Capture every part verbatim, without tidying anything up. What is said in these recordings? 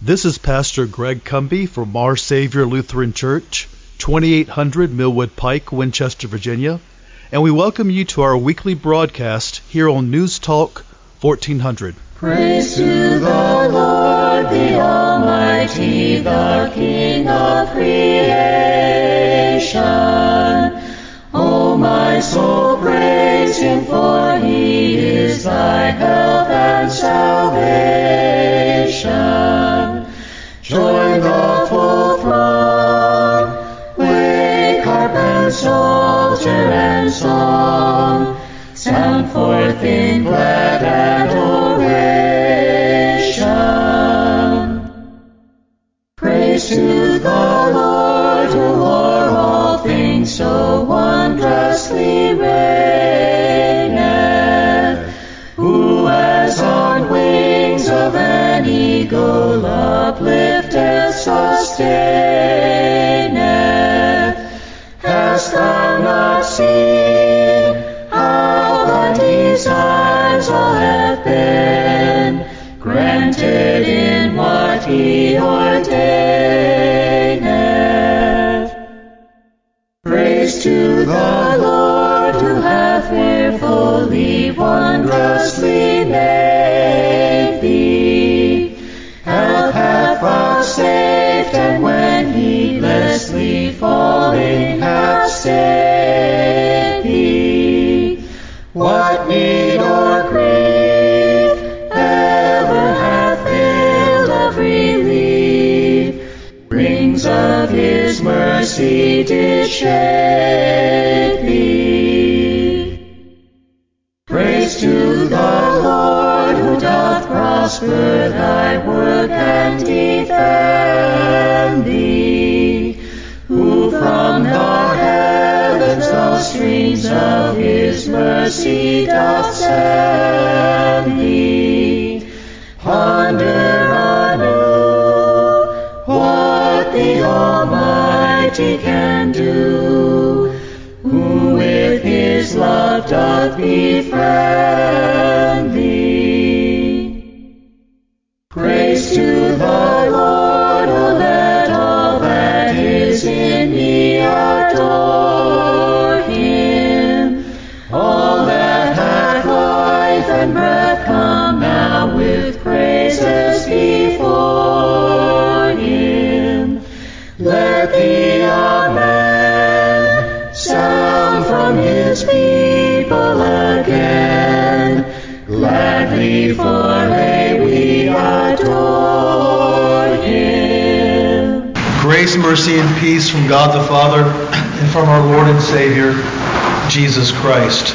This is Pastor Greg Cumby from Our Savior Lutheran Church, twenty-eight hundred Millwood Pike, Winchester, Virginia, and we welcome you to our weekly broadcast here on News Talk fourteen hundred. Praise to the Lord, the Almighty, the King of creation. O my soul, praise Him, for He is thy help and salvation. Join the full throng, wake harp and psalter and song, sound forth in glad adoration. Praise to the Lord, who o'er all things so wondrously reigneth, who as on wings of an eagle uplifteth, sustaineth. Hast thou not seen how thy desires all have been granted in what He ordaineth? Praise to the Lord, who hath fearfully, wondrously made thee, health hath vouchsafed, and when heedlessly falling hath saved thee, what need or grief ever hath failed of relief? Rings of His mercy did shade thee. Praise to the Lord, who doth prosper thy work and defend thee, who from the heavens the streams of His mercy doth send thee. Ponder anew what the Almighty can do, who with His love doth befriend thee. Praise to the Lord, O let all that is in me adore Him. All that hath life and breath, come now with praises before Him. Let the Amen sound from His people again. Gladly for may we adore Him. Grace, mercy, and peace from God the Father and from our Lord and Savior, Jesus Christ.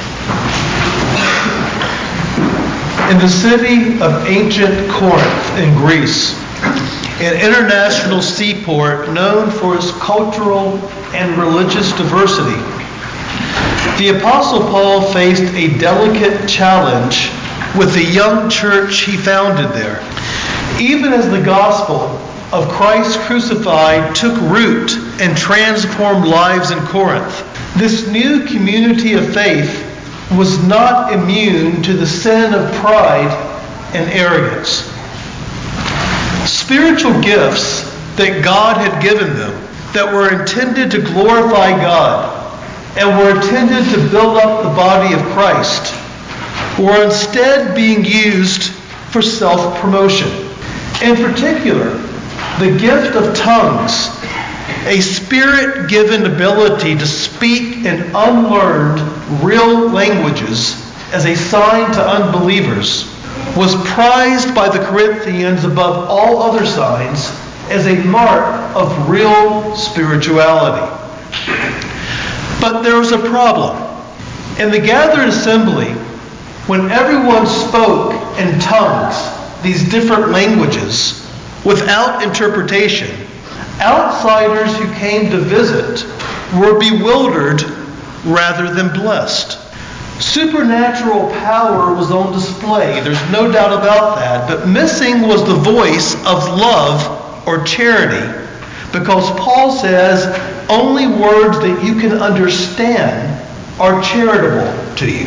In the city of ancient Corinth in Greece, an international seaport known for its cultural and religious diversity, the Apostle Paul faced a delicate challenge with the young church he founded there. Even as the gospel of Christ crucified took root and transformed lives in Corinth, this new community of faith was not immune to the sin of pride and arrogance. Spiritual gifts that God had given them, that were intended to glorify God and were intended to build up the body of Christ, were instead being used for self-promotion. In particular, the gift of tongues, a spirit-given ability to speak in unlearned, real languages as a sign to unbelievers, was prized by the Corinthians above all other signs as a mark of real spirituality. But there was a problem. In the gathered assembly, when everyone spoke in tongues, these different languages, without interpretation, outsiders who came to visit were bewildered rather than blessed. Supernatural power was on display, there's no doubt about that, but missing was the voice of love or charity, because Paul says only words that you can understand are charitable to you.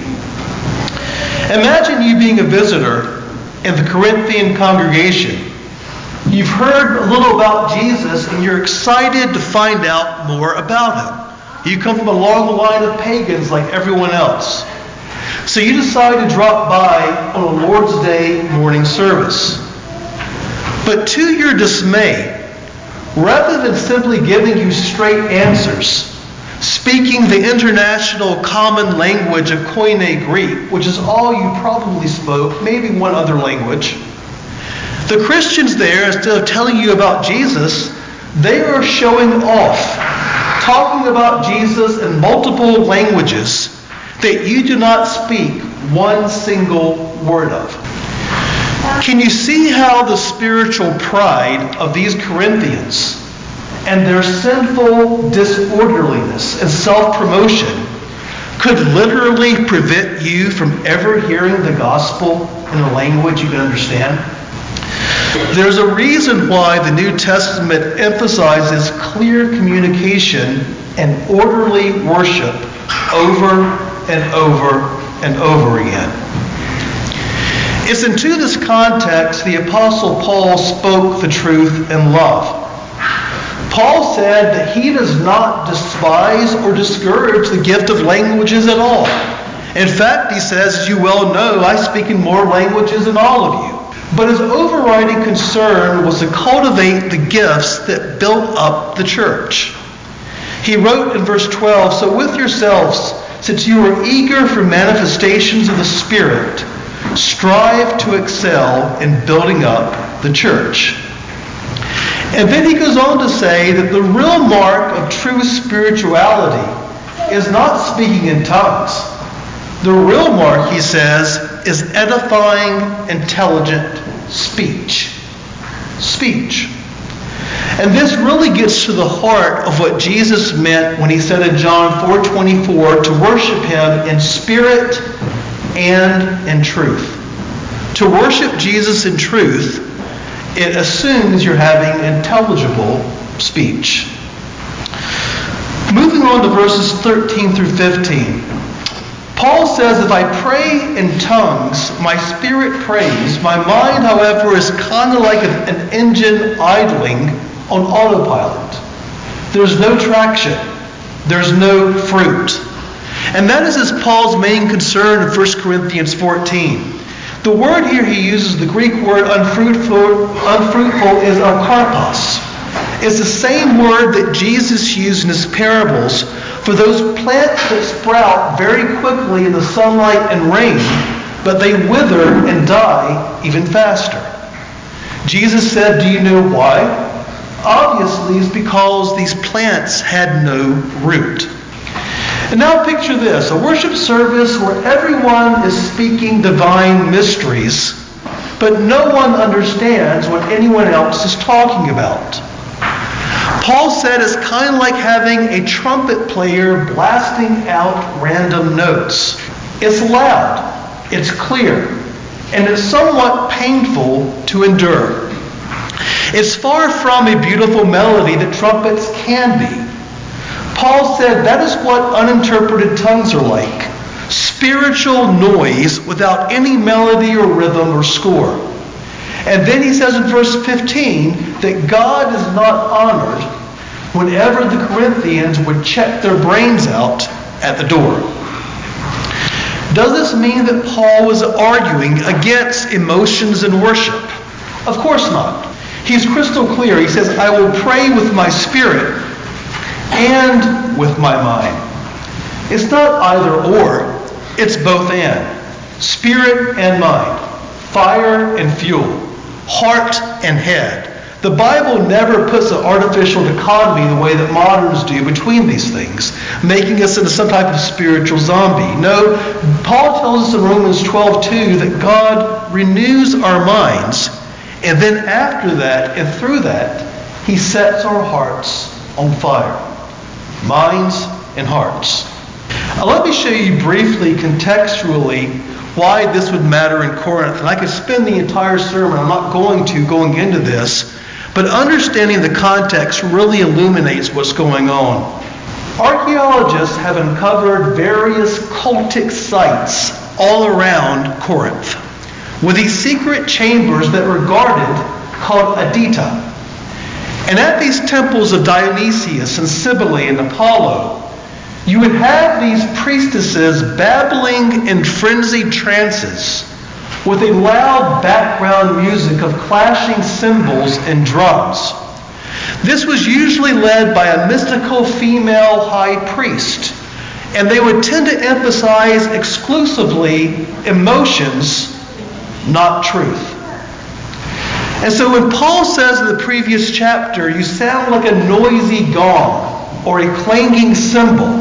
Imagine you being a visitor in the Corinthian congregation You've heard a little about Jesus and you're excited to find out more about him. You come from a long line of pagans like everyone else. So you decide to drop by on a Lord's Day morning service. But to your dismay, rather than simply giving you straight answers, speaking the international common language of Koine Greek, which is all you probably spoke, maybe one other language, the Christians there, instead of telling you about Jesus, they are showing off, talking about Jesus in multiple languages that you do not speak one single word of. Can you see how the spiritual pride of these Corinthians and their sinful disorderliness and self-promotion could literally prevent you from ever hearing the gospel in a language you can understand? There's a reason why the New Testament emphasizes clear communication and orderly worship over and over and over again. It's into this context the Apostle Paul spoke the truth in love. Paul said that he does not despise or discourage the gift of languages at all. In fact, he says, as you well know, I speak in more languages than all of you. But his overriding concern was to cultivate the gifts that built up the church. He wrote in verse twelve, "So with yourselves, since you are eager for manifestations of the Spirit, strive to excel in building up the church." And then he goes on to say that the real mark of true spirituality is not speaking in tongues. The real mark, he says, is edifying, intelligent speech. Speech. And this really gets to the heart of what Jesus meant when he said in John four twenty-four to worship him in spirit and in truth. To worship Jesus in truth, it assumes you're having intelligible speech. Moving on to verses thirteen through fifteen. Paul says, if I pray in tongues, my spirit prays. My mind, however, is kind of like an engine idling on autopilot. There's no traction. There's no fruit. And that is as Paul's main concern in First Corinthians fourteen. The word here he uses, the Greek word unfruitful, unfruitful is akarpos. It's the same word that Jesus used in his parables for those plants that sprout very quickly in the sunlight and rain, but they wither and die even faster. Jesus said, do you know why? Obviously, it's because these plants had no root. And now picture this, a worship service where everyone is speaking divine mysteries, but no one understands what anyone else is talking about. Paul said it's kind of like having a trumpet player blasting out random notes. It's loud, it's clear, and it's somewhat painful to endure. It's far from a beautiful melody that trumpets can be. Paul said that is what uninterpreted tongues are like. Spiritual noise without any melody or rhythm or score. And then he says in verse fifteen that God is not honored whenever the Corinthians would check their brains out at the door. Does this mean that Paul was arguing against emotions in worship? Of course not. He's crystal clear. He says, I will pray with my spirit and with my mind. It's not either or. It's both and. Spirit and mind. Fire and fuel. Heart and head. The Bible never puts an artificial dichotomy the way that moderns do between these things, making us into some type of spiritual zombie. No, Paul tells us in Romans twelve two that God renews our minds, and then after that and through that, he sets our hearts on fire. Minds and hearts. Now, let me show you briefly, contextually, why this would matter in Corinth. And I could spend the entire sermon, I'm not going to, going into this, but understanding the context really illuminates what's going on. Archaeologists have uncovered various cultic sites all around Corinth, with these secret chambers that were guarded called Adita. And at these temples of Dionysius and Cybele and Apollo, you would have these priestesses babbling in frenzied trances with a loud background music of clashing cymbals and drums. This was usually led by a mystical female high priest, and they would tend to emphasize exclusively emotions, not truth. And so when Paul says in the previous chapter, you sound like a noisy gong or a clanging cymbal,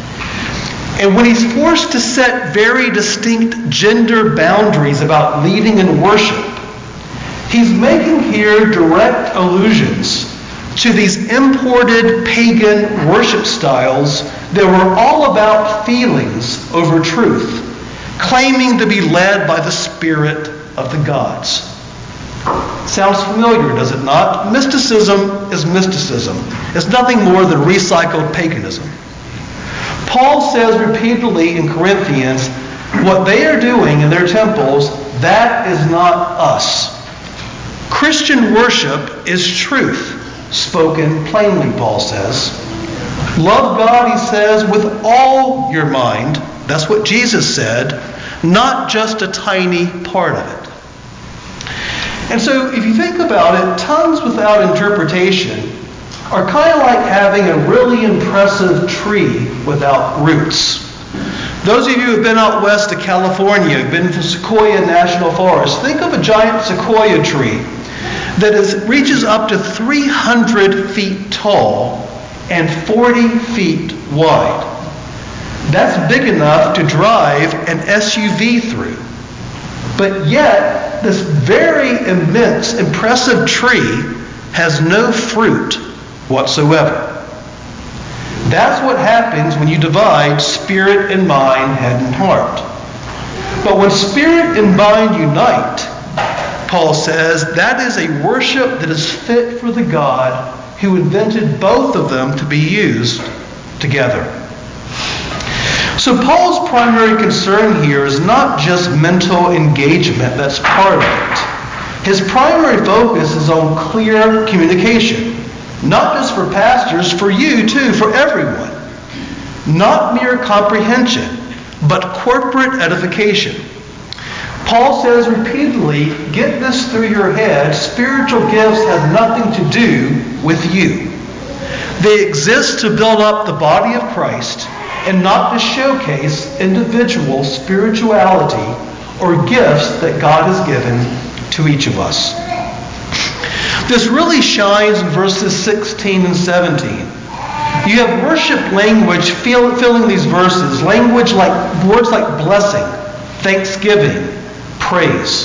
and when he's forced to set very distinct gender boundaries about leading in worship, he's making here direct allusions to these imported pagan worship styles that were all about feelings over truth, claiming to be led by the spirit of the gods. Sounds familiar, does it not? Mysticism is mysticism. It's nothing more than recycled paganism. Paul says repeatedly in Corinthians, what they are doing in their temples, that is not us. Christian worship is truth, spoken plainly, Paul says. Love God, he says, with all your mind. That's what Jesus said, not just a tiny part of it. And so if you think about it, tongues without interpretation are kind of like having a really impressive tree without roots. Those of you who have been out west to California, have been to Sequoia National Forest, think of a giant sequoia tree that is, reaches up to three hundred feet tall and forty feet wide. That's big enough to drive an S U V through. But yet, this very immense, impressive tree has no fruit whatsoever. That's what happens when you divide spirit and mind, head and heart. But when spirit and mind unite, Paul says, that is a worship that is fit for the God who invented both of them to be used together. So Paul's primary concern here is not just mental engagement, that's part of it. His primary focus is on clear communication. Not just for pastors, for you too, for everyone. Not mere comprehension, but corporate edification. Paul says repeatedly, get this through your head, spiritual gifts have nothing to do with you. They exist to build up the body of Christ and not to showcase individual spirituality or gifts that God has given to each of us. This really shines in verses sixteen and seventeen. You have worship language fill, filling these verses, language like words like blessing, thanksgiving, praise.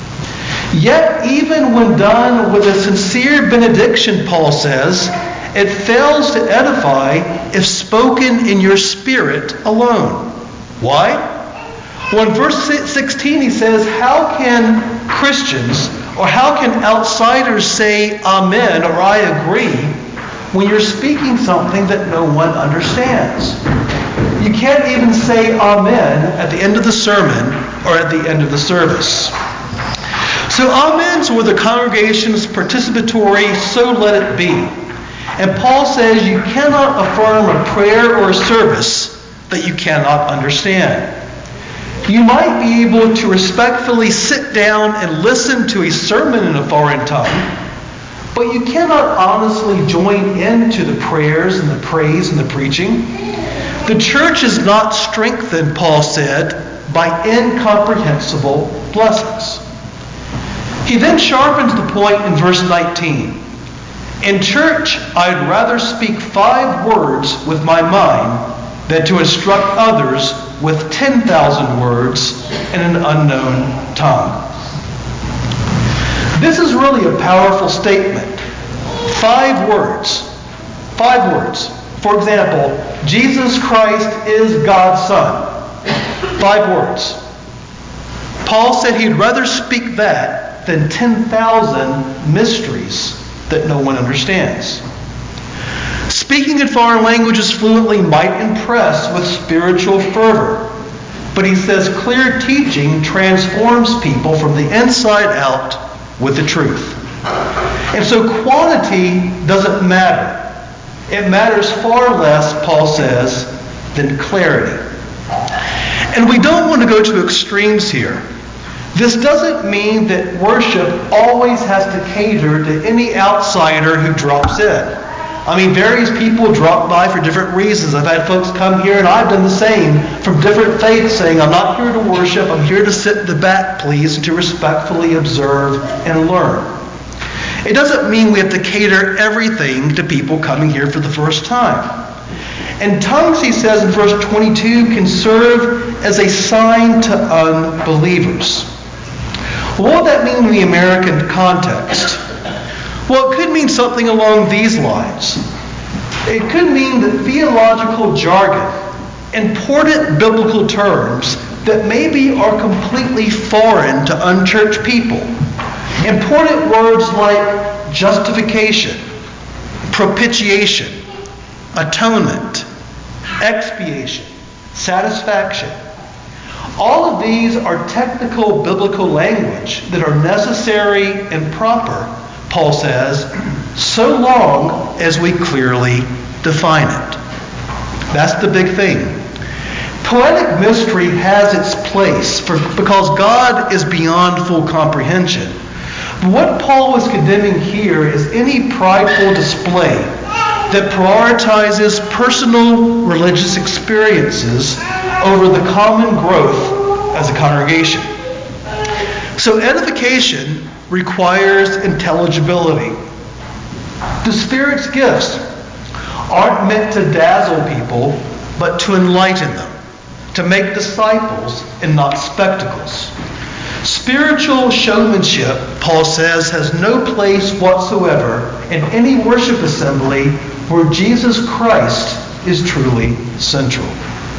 Yet even when done with a sincere benediction, Paul says, it fails to edify if spoken in your spirit alone. Why? Well, in verse sixteen he says, how can Christians or how can outsiders say amen or I agree when you're speaking something that no one understands? You can't even say amen at the end of the sermon or at the end of the service. So amens were the congregation's participatory, so let it be. And Paul says you cannot affirm a prayer or a service that you cannot understand. You might be able to respectfully sit down and listen to a sermon in a foreign tongue, but you cannot honestly join into the prayers and the praise and the preaching. The church is not strengthened, Paul said, by incomprehensible blessings. He then sharpens the point in verse nineteen. In church, I'd rather speak five words with my mind than to instruct others with ten thousand words in an unknown tongue. This is really a powerful statement. Five words. Five words. For example, Jesus Christ is God's Son. Five words. Paul said he'd rather speak that than ten thousand mysteries that no one understands. Speaking in foreign languages fluently might impress with spiritual fervor, but he says clear teaching transforms people from the inside out with the truth. And so quantity doesn't matter. It matters far less, Paul says, than clarity. And we don't want to go to extremes here. This doesn't mean that worship always has to cater to any outsider who drops in. I mean, various people drop by for different reasons. I've had folks come here, and I've done the same, from different faiths, saying, I'm not here to worship, I'm here to sit in the back, please, and to respectfully observe and learn. It doesn't mean we have to cater everything to people coming here for the first time. And tongues, he says in verse twenty-two, can serve as a sign to unbelievers. What would that mean in the American context? Well, it could mean something along these lines. It could mean that theological jargon, important biblical terms that maybe are completely foreign to unchurched people. Important words like justification, propitiation, atonement, expiation, satisfaction. All of these are technical biblical language that are necessary and proper, Paul says, so long as we clearly define it. That's the big thing. Poetic mystery has its place for, because God is beyond full comprehension. But what Paul is condemning here is any prideful display that prioritizes personal religious experiences over the common growth as a congregation. So edification requires intelligibility. The Spirit's gifts aren't meant to dazzle people, but to enlighten them, to make disciples and not spectacles. Spiritual showmanship, Paul says, has no place whatsoever in any worship assembly where Jesus Christ is truly central.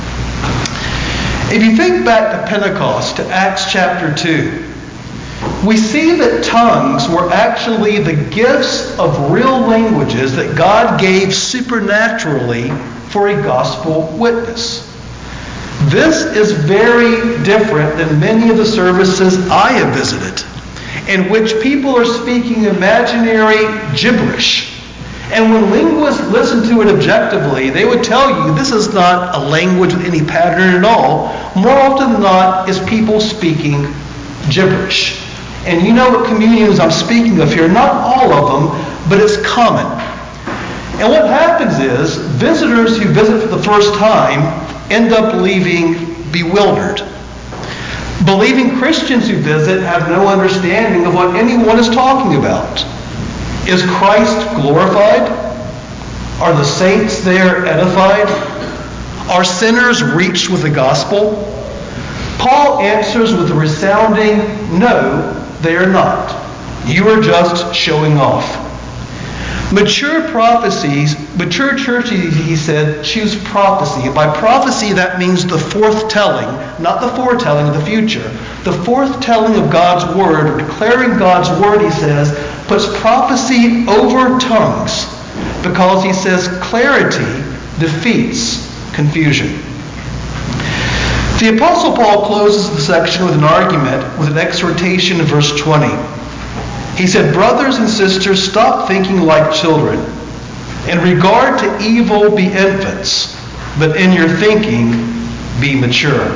If you think back to Pentecost, to Acts chapter two, we see that tongues were actually the gifts of real languages that God gave supernaturally for a gospel witness. This is very different than many of the services I have visited, in which people are speaking imaginary gibberish. And when linguists listen to it objectively, they would tell you this is not a language with any pattern at all. More often than not, is people speaking gibberish. And you know what communions I'm speaking of here, not all of them, but it's common. And what happens is, visitors who visit for the first time end up leaving bewildered. Believing Christians who visit have no understanding of what anyone is talking about. Is Christ glorified? Are the saints there edified? Are sinners reached with the gospel? Paul answers with a resounding, no, they are not. You are just showing off. Mature prophecies, mature churches, he said, choose prophecy. And by prophecy, that means the forthtelling, not the foretelling of the future. The forthtelling of God's word, or declaring God's word, he says, puts prophecy over tongues, because he says clarity defeats confusion. The Apostle Paul closes the section with an argument, with an exhortation in verse twenty. He said, brothers and sisters, stop thinking like children. In regard to evil, be infants, but in your thinking, be mature.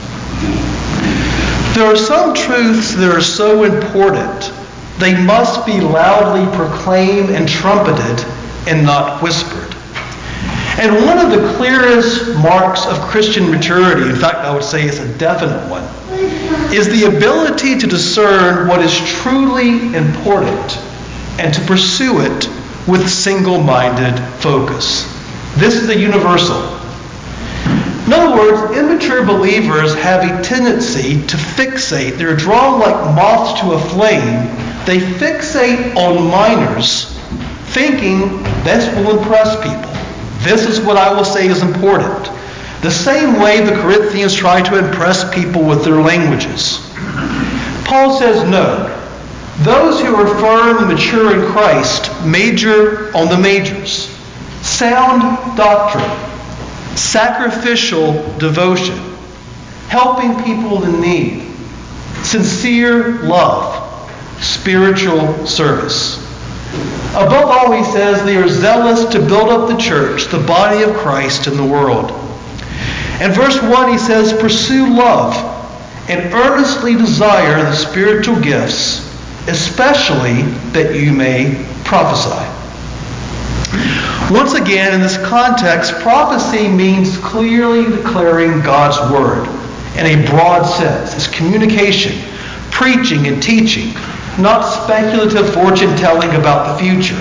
There are some truths that are so important, they must be loudly proclaimed and trumpeted and not whispered. And one of the clearest marks of Christian maturity, in fact, I would say it's a definite one, is the ability to discern what is truly important and to pursue it with single-minded focus. This is a universal. In other words, immature believers have a tendency to fixate. They're drawn like moths to a flame. They fixate on minors, thinking this will impress people. This is what I will say is important. The same way the Corinthians try to impress people with their languages. Paul says no. Those who are firm and mature in Christ major on the majors. Sound doctrine, sacrificial devotion, helping people in need, sincere love, spiritual service. Above all, he says, they are zealous to build up the church, the body of Christ in the world. In verse one, he says, pursue love and earnestly desire the spiritual gifts, especially that you may prophesy. Once again, in this context, prophecy means clearly declaring God's word in a broad sense. It's communication, preaching and teaching, not speculative fortune-telling about the future.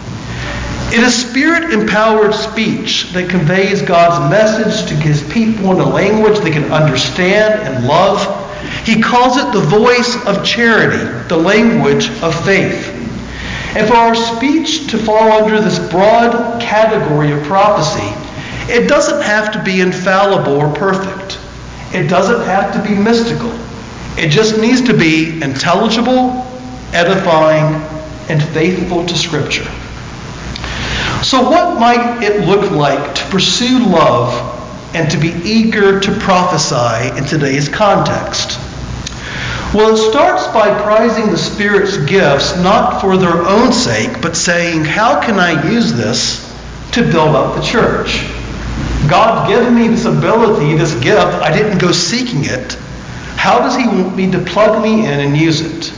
It is Spirit-empowered speech that conveys God's message to His people in a language they can understand and love. He calls it the voice of charity, the language of faith. And for our speech to fall under this broad category of prophecy, it doesn't have to be infallible or perfect. It doesn't have to be mystical. It just needs to be intelligible, edifying, and faithful to Scripture. So what might it look like to pursue love and to be eager to prophesy in today's context? Well, it starts by prizing the Spirit's gifts not for their own sake, but saying, how can I use this to build up the church? God's given me this ability, this gift. I didn't go seeking it. How does He want me to plug me in and use it?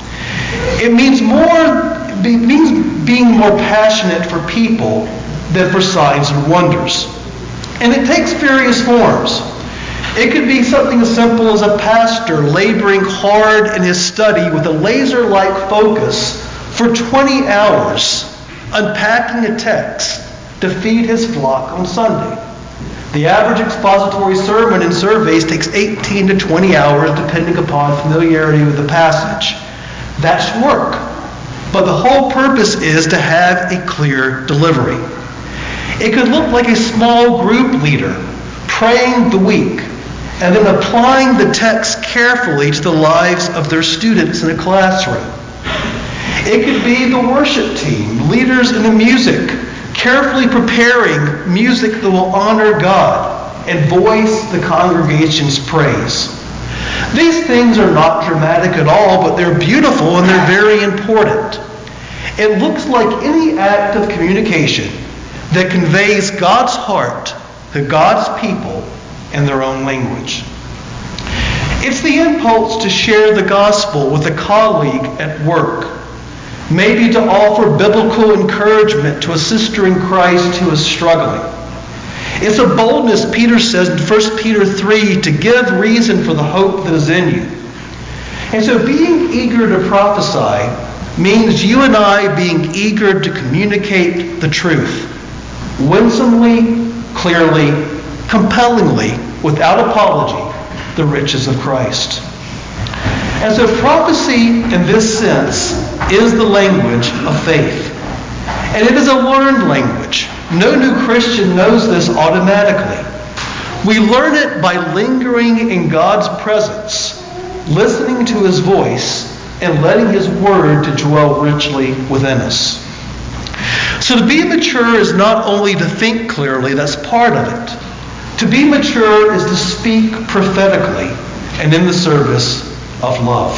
It means more, it means being more passionate for people than for signs and wonders. And it takes various forms. It could be something as simple as a pastor laboring hard in his study with a laser-like focus for twenty hours, unpacking a text to feed his flock on Sunday. The average expository sermon in surveys takes eighteen to twenty hours, depending upon familiarity with the passage. That's work. But the whole purpose is to have a clear delivery. It could look like a small group leader praying the week and then applying the text carefully to the lives of their students in a classroom. It could be the worship team, leaders in the music, carefully preparing music that will honor God and voice the congregation's praise. These things are not dramatic at all, but they're beautiful and they're very important. It looks like any act of communication that conveys God's heart to God's people in their own language. It's the impulse to share the gospel with a colleague at work. Maybe to offer biblical encouragement to a sister in Christ who is struggling. It's a boldness, Peter says in First Peter three, to give reason for the hope that is in you. And so being eager to prophesy means you and I being eager to communicate the truth. Winsomely, clearly, compellingly, without apology, the riches of Christ. And so prophecy in this sense is the language of faith. And it is a learned language. No new Christian knows this automatically. We learn it by lingering in God's presence, listening to His voice, and letting His word to dwell richly within us. So to be mature is not only to think clearly, that's part of it. To be mature is to speak prophetically and in the service of love.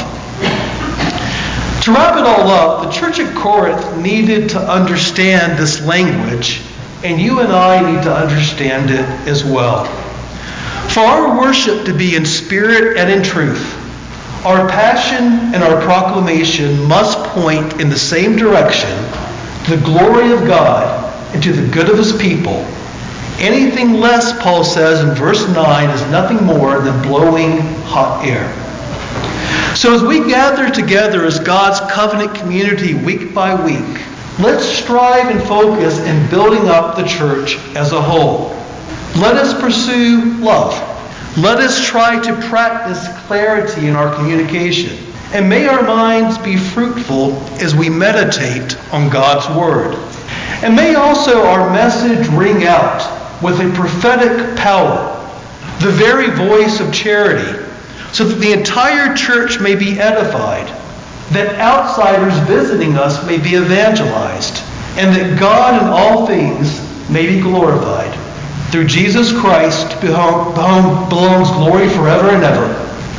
To wrap it all up, the church at Corinth needed to understand this language, and you and I need to understand it as well. For our worship to be in spirit and in truth, our passion and our proclamation must point in the same direction to the glory of God and to the good of His people. Anything less, Paul says in verse nine, is nothing more than blowing hot air. So as we gather together as God's covenant community week by week, let's strive and focus in building up the church as a whole. Let us pursue love. Let us try to practice clarity in our communication. And may our minds be fruitful as we meditate on God's Word. And may also our message ring out with a prophetic power, the very voice of charity, so that the entire church may be edified, that outsiders visiting us may be evangelized, and that God in all things may be glorified. Through Jesus Christ, to whom belongs glory forever and ever.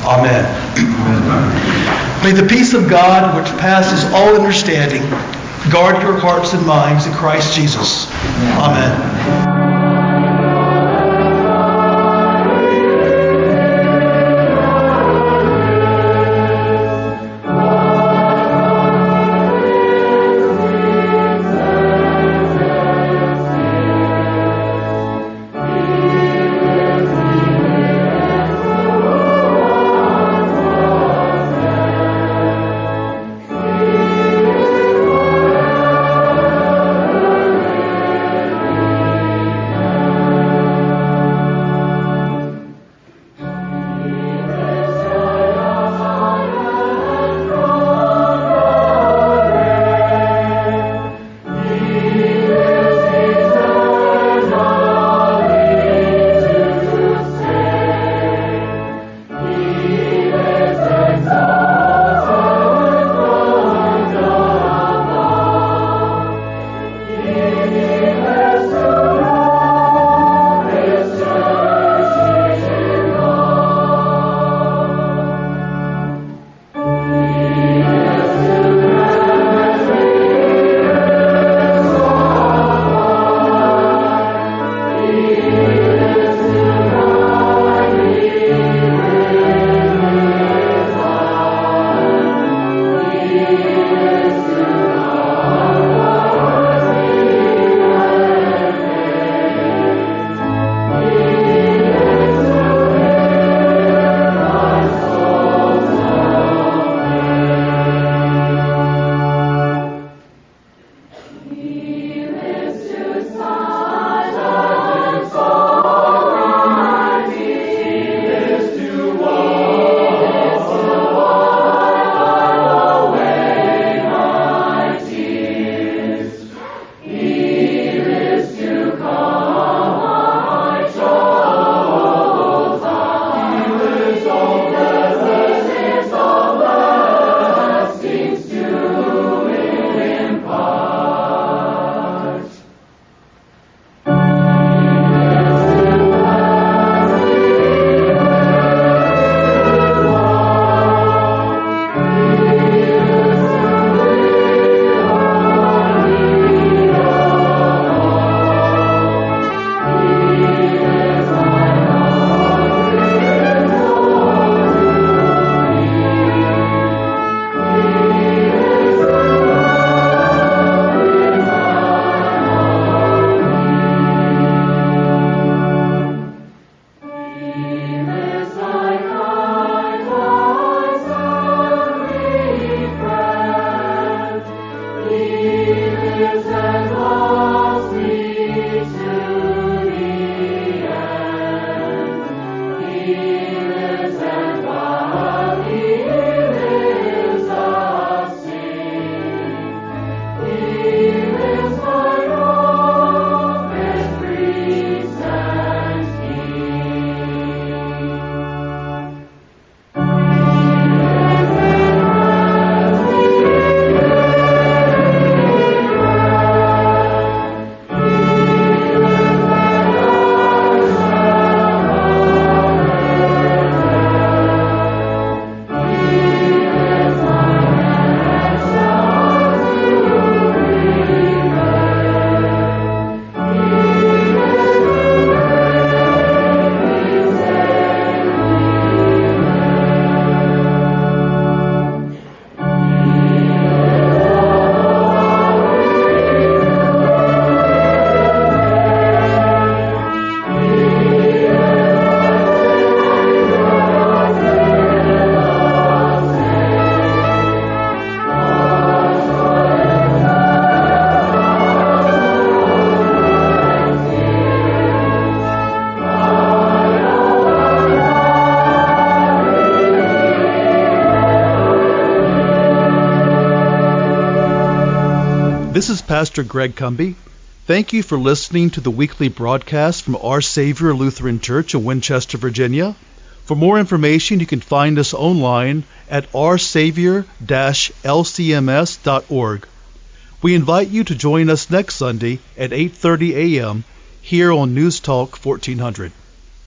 Amen. Amen. May the peace of God, which passes all understanding, guard your hearts and minds in Christ Jesus. Amen. This is Pastor Greg Cumby. Thank you for listening to the weekly broadcast from Our Savior Lutheran Church in Winchester, Virginia. For more information, you can find us online at our savior dash l c m s dot org. We invite you to join us next Sunday at eight thirty a.m. here on News Talk fourteen hundred.